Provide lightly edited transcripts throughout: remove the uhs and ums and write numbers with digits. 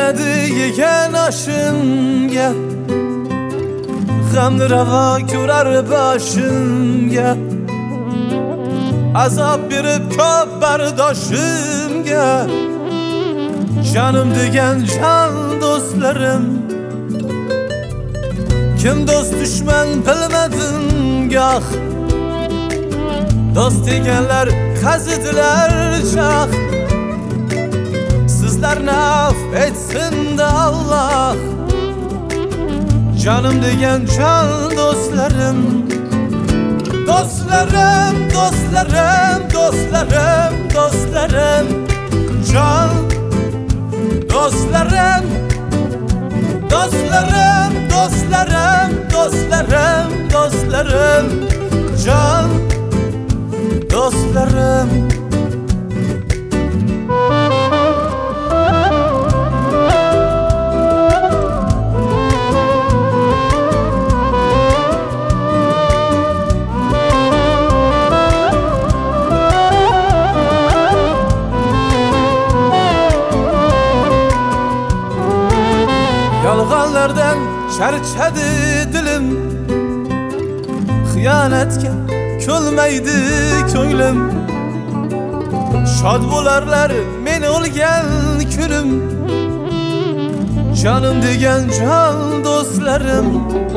Kelmedi yegen aşımga, g'amni ravo ko'rar boshimga, azob berib ko'p bardoshimga. Canım degan can do'stlarim, kim do'st düşman bilmadim goh. Do'st deganlar qazidilar choh. Sizlarni af etsin-da Allah. Canım degan can do'stlarim, dostlarım, dostlarım, dostlarım, dostlarım, can dostlarım, dostlarım, dostlarım, dostlarım, dostlarım, can dostlarım. Yalğanlardan charchadi dilim, xiyonatga ko'lmaydi ko'nglim. Shod bo'larlar men o'lgan kunim, canım degan can do'stlarim.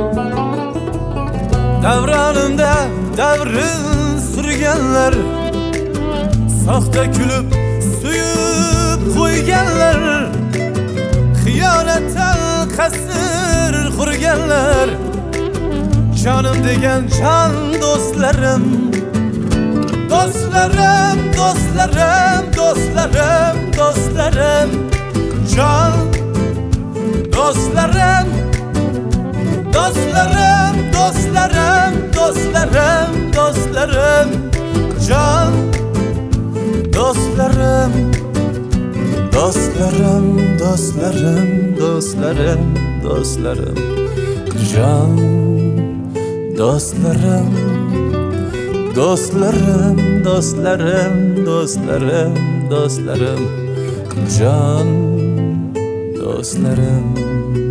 Davronimda davrin surganlar, soxta kulib suyib qo'yganlar, xiyonatdan qasr qurganlar. Canım degan can dostlarım, dostlarım, dostlarım, dostlarım, dostlarım, can dostlarım, dostlarım, dostlarım, dostlarım, dostlarım, can dostlarım, dostlarım, dostlarım, dostlarım, dostlarım, can dostlarım, dostlarım, dostlarım, dostlarım, dostlarım, can dostlarım.